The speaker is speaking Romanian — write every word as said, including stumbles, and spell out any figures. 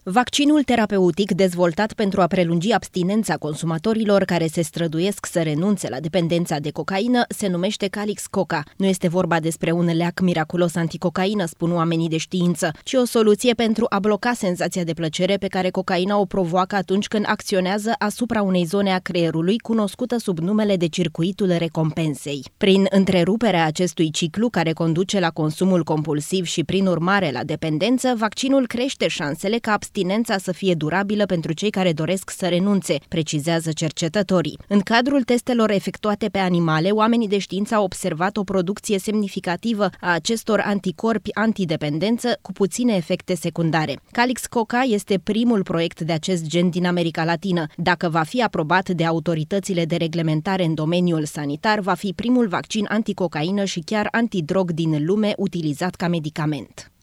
Vaccinul terapeutic dezvoltat pentru a prelungi abstinența consumatorilor care se străduiesc să renunțe la dependența de cocaină se numește Calix-Coca. Nu este vorba despre un leac miraculos anticocaină, spun oamenii de știință, ci o soluție pentru a bloca senzația de plăcere pe care cocaina o provoacă atunci când acționează asupra unei zone a creierului cunoscută sub numele de circuitul recompensei. Prin întreruperea acestui ciclu care conduce la consumul compulsiv și prin urmare la dependență, vaccinul crește șansele ca abstinența să fie durabilă pentru cei care doresc să renunțe, precizează cercetătorii. În cadrul testelor efectuate pe animale, oamenii de știință au observat o producție semnificativă a acestor anticorpi antidependență cu puține efecte secundare. Calix-Coca este primul proiect de acest gen din America Latină. Dacă va fi aprobat de autoritățile de reglementare în domeniul sanitar, va fi primul vaccin anticocaină și chiar antidrog din lume utilizat ca medicament.